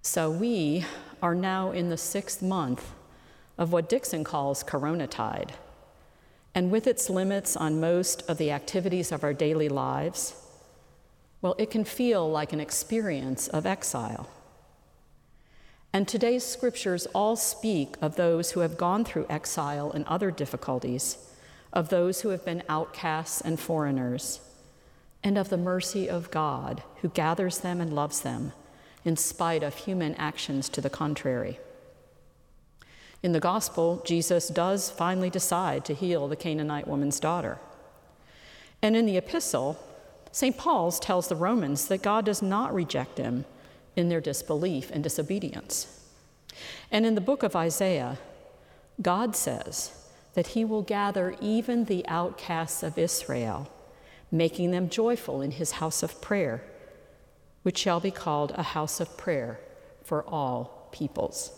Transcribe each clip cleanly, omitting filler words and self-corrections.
So we are now in the 6th month of what Dixon calls Coronatide. And with its limits on most of the activities of our daily lives, well, it can feel like an experience of exile. And today's scriptures all speak of those who have gone through exile and other difficulties, of those who have been outcasts and foreigners, and of the mercy of God who gathers them and loves them in spite of human actions to the contrary. In the gospel, Jesus does finally decide to heal the Canaanite woman's daughter. And in the epistle, St. Paul tells the Romans that God does not reject them in their disbelief and disobedience. And in the book of Isaiah, God says that he will gather even the outcasts of Israel, making them joyful in his house of prayer, which shall be called a house of prayer for all peoples.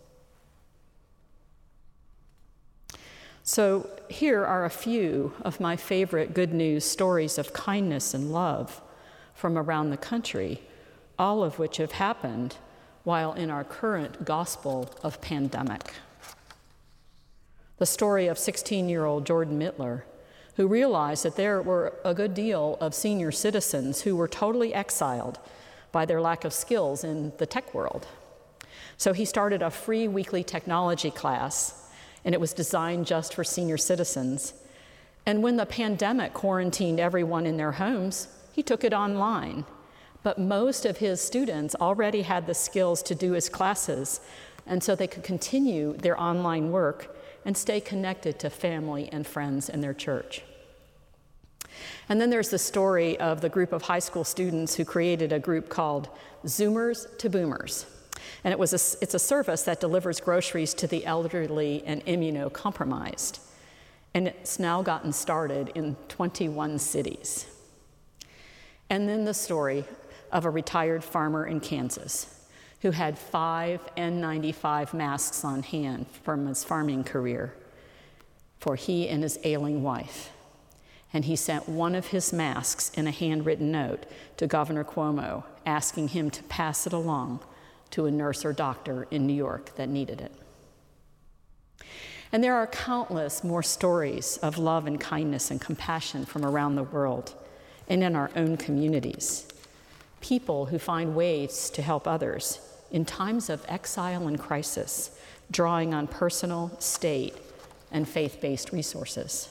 So here are a few of my favorite good news stories of kindness and love from around the country, all of which have happened while in our current gospel of pandemic. The story of 16-year-old Jordan Mittler, who realized that there were a good deal of senior citizens who were totally exiled by their lack of skills in the tech world. So he started a free weekly technology class, and it was designed just for senior citizens. And when the pandemic quarantined everyone in their homes, he took it online. But most of his students already had the skills to do his classes, and so they could continue their online work and stay connected to family and friends in their church. And then there's the story of the group of high school students who created a group called Zoomers to Boomers. And it's a service that delivers groceries to the elderly and immunocompromised. And it's now gotten started in 21 cities. And then the story of a retired farmer in Kansas who had 5 N95 masks on hand from his farming career for he and his ailing wife. And he sent one of his masks in a handwritten note to Governor Cuomo, asking him to pass it along to a nurse or doctor in New York that needed it. And there are countless more stories of love and kindness and compassion from around the world and in our own communities. People who find ways to help others in times of exile and crisis, drawing on personal, state, and faith-based resources.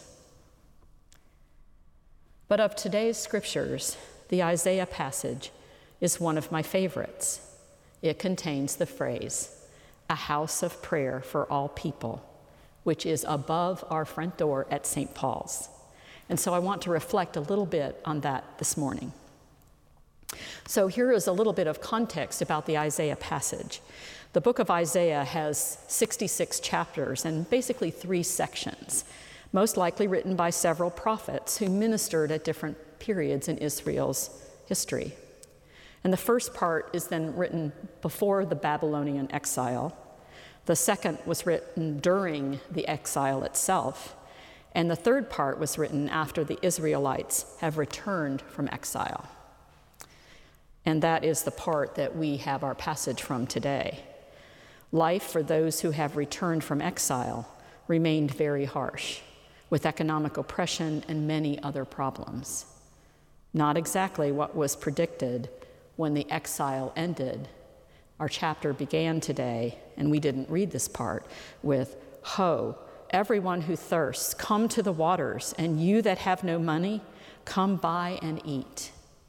But of today's scriptures, the Isaiah passage is one of my favorites. It contains the phrase, a house of prayer for all people, which is above our front door at St. Paul's. And so I want to reflect a little bit on that this morning. So here is a little bit of context about the Isaiah passage. The book of Isaiah has 66 chapters and basically 3 sections, most likely written by several prophets who ministered at different periods in Israel's history. And the first part is then written before the Babylonian exile. The second was written during the exile itself. And the third part was written after the Israelites have returned from exile. And that is the part that we have our passage from today. Life for those who have returned from exile remained very harsh, with economic oppression and many other problems. Not exactly what was predicted when the exile ended. Our chapter began today, and we didn't read this part, with, "Ho, everyone who thirsts, come to the waters, and you that have no money, come buy and eat."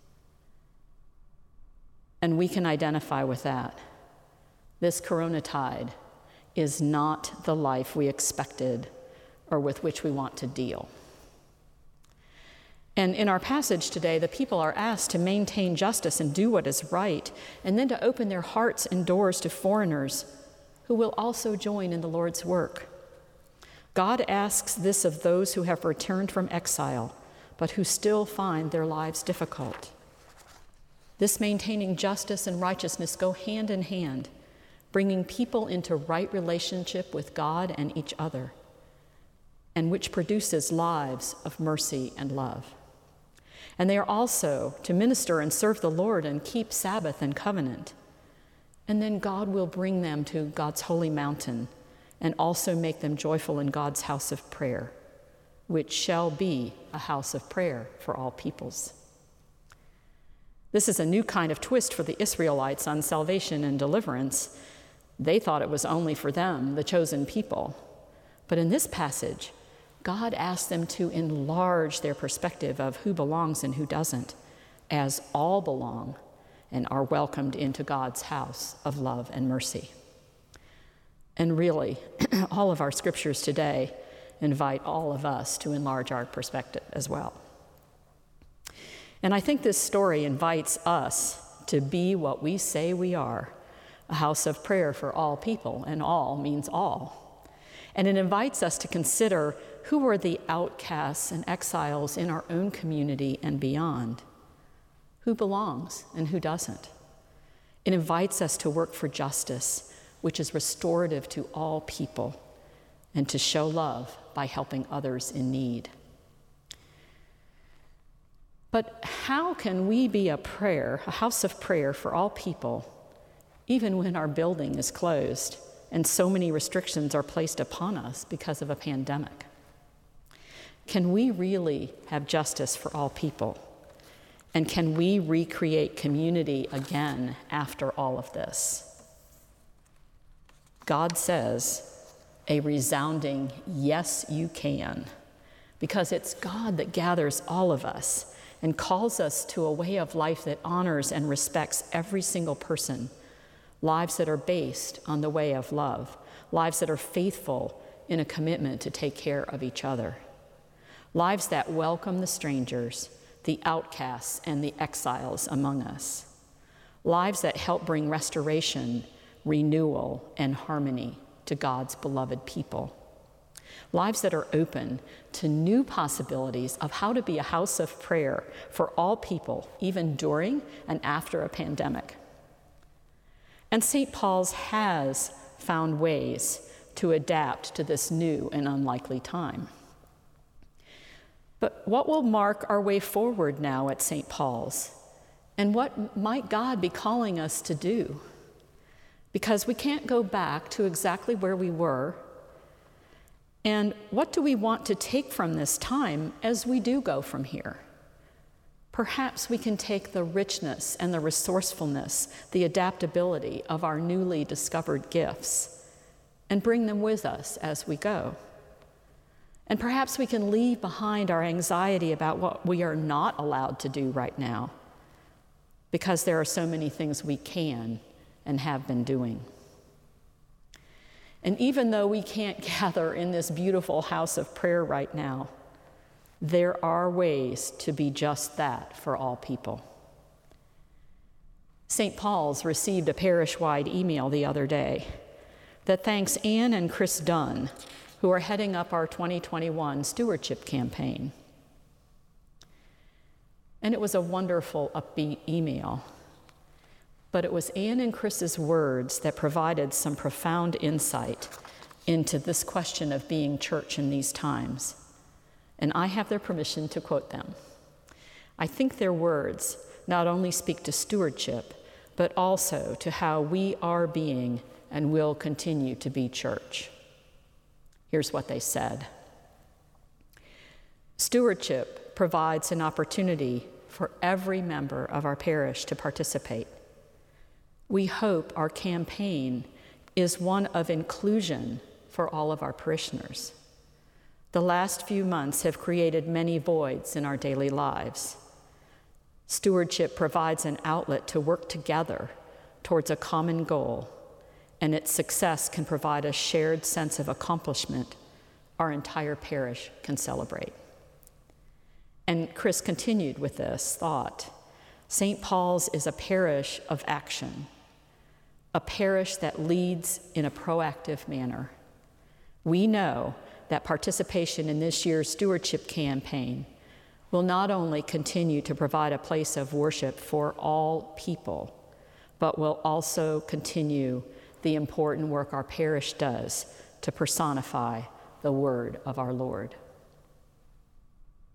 And we can identify with that. This coronatide is not the life we expected or with which we want to deal. And in our passage today, the people are asked to maintain justice and do what is right, and then to open their hearts and doors to foreigners who will also join in the Lord's work. God asks this of those who have returned from exile, but who still find their lives difficult. This maintaining justice and righteousness go hand in hand, bringing people into right relationship with God and each other, and which produces lives of mercy and love. And they are also to minister and serve the Lord and keep Sabbath and covenant. And then God will bring them to God's holy mountain and also make them joyful in God's house of prayer, which shall be a house of prayer for all peoples. This is a new kind of twist for the Israelites on salvation and deliverance. They thought it was only for them, the chosen people. But in this passage, God asks them to enlarge their perspective of who belongs and who doesn't, as all belong and are welcomed into God's house of love and mercy. And really, all of our scriptures today invite all of us to enlarge our perspective as well. And I think this story invites us to be what we say we are, a house of prayer for all people, and all means all. And it invites us to consider who are the outcasts and exiles in our own community and beyond, who belongs and who doesn't. It invites us to work for justice, which is restorative to all people, and to show love by helping others in need. But how can we be a house of prayer for all people, even when our building is closed and so many restrictions are placed upon us because of a pandemic? Can we really have justice for all people? And can we recreate community again after all of this? God says a resounding yes, you can, because it's God that gathers all of us and calls us to a way of life that honors and respects every single person, lives that are based on the way of love, lives that are faithful in a commitment to take care of each other, lives that welcome the strangers, the outcasts, and the exiles among us, lives that help bring restoration, renewal, and harmony to God's beloved people, lives that are open to new possibilities of how to be a house of prayer for all people, even during and after a pandemic. And St. Paul's has found ways to adapt to this new and unlikely time. But what will mark our way forward now at St. Paul's? And what might God be calling us to do? Because we can't go back to exactly where we were. And what do we want to take from this time as we do go from here? Perhaps we can take the richness and the resourcefulness, the adaptability of our newly discovered gifts and bring them with us as we go. And perhaps we can leave behind our anxiety about what we are not allowed to do right now, because there are so many things we can and have been doing. And even though we can't gather in this beautiful house of prayer right now, there are ways to be just that for all people. St. Paul's received a parish-wide email the other day that thanks Anne and Chris Dunn, who are heading up our 2021 stewardship campaign. And it was a wonderful, upbeat email. But it was Anne and Chris's words that provided some profound insight into this question of being church in these times. And I have their permission to quote them. I think their words not only speak to stewardship, but also to how we are being and will continue to be church. Here's what they said. Stewardship provides an opportunity for every member of our parish to participate. We hope our campaign is one of inclusion for all of our parishioners. The last few months have created many voids in our daily lives. Stewardship provides an outlet to work together towards a common goal, and its success can provide a shared sense of accomplishment our entire parish can celebrate. And Chris continued with this thought. St. Paul's is a parish of action, a parish that leads in a proactive manner. We know that participation in this year's stewardship campaign will not only continue to provide a place of worship for all people, but will also continue the important work our parish does to personify the word of our Lord.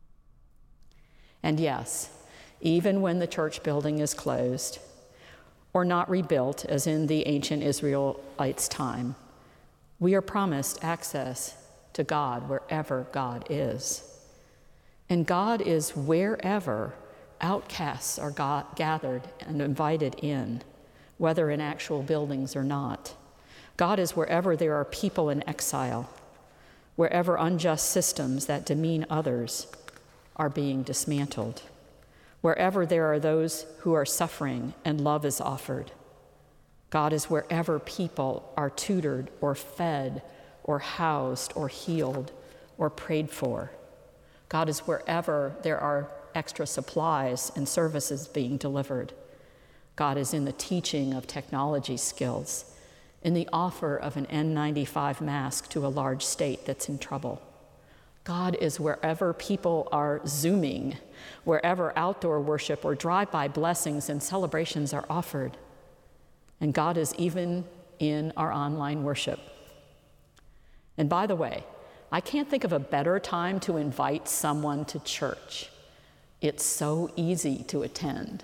And yes, even when the church building is closed, or not rebuilt as in the ancient Israelites' time. We are promised access to God wherever God is. And God is wherever outcasts are gathered and invited in, whether in actual buildings or not. God is wherever there are people in exile, wherever unjust systems that demean others are being dismantled, wherever there are those who are suffering and love is offered. God is wherever people are tutored or fed or housed or healed or prayed for. God is wherever there are extra supplies and services being delivered. God is in the teaching of technology skills, in the offer of an N95 mask to a large state that's in trouble. God is wherever people are Zooming, wherever outdoor worship or drive-by blessings and celebrations are offered. And God is even in our online worship. And by the way, I can't think of a better time to invite someone to church. It's so easy to attend.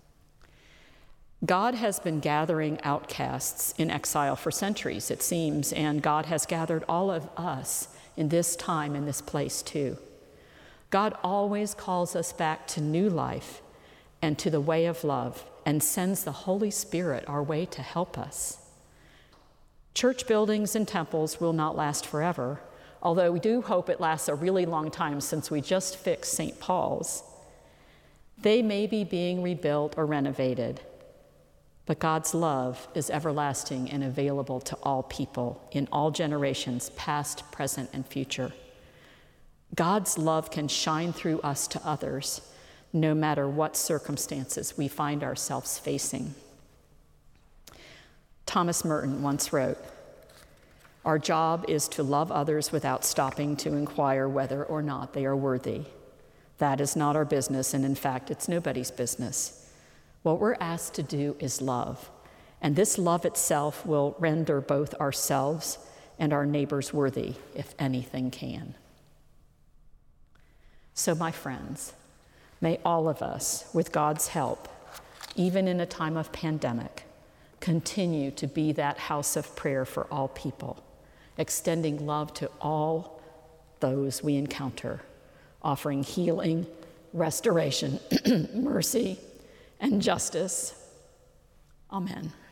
God has been gathering outcasts in exile for centuries, it seems, and God has gathered all of us in this time, in this place too. God always calls us back to new life and to the way of love and sends the Holy Spirit our way to help us. Church buildings and temples will not last forever, although we do hope it lasts a really long time since we just fixed St. Paul's. They may be being rebuilt or renovated, but God's love is everlasting and available to all people in all generations, past, present, and future. God's love can shine through us to others, no matter what circumstances we find ourselves facing. Thomas Merton once wrote, "Our job is to love others without stopping to inquire whether or not they are worthy. That is not our business, and in fact, it's nobody's business. What we're asked to do is love, and this love itself will render both ourselves and our neighbors worthy, if anything can." So, my friends, may all of us, with God's help, even in a time of pandemic, continue to be that house of prayer for all people, extending love to all those we encounter, offering healing, restoration, mercy, and justice. Amen.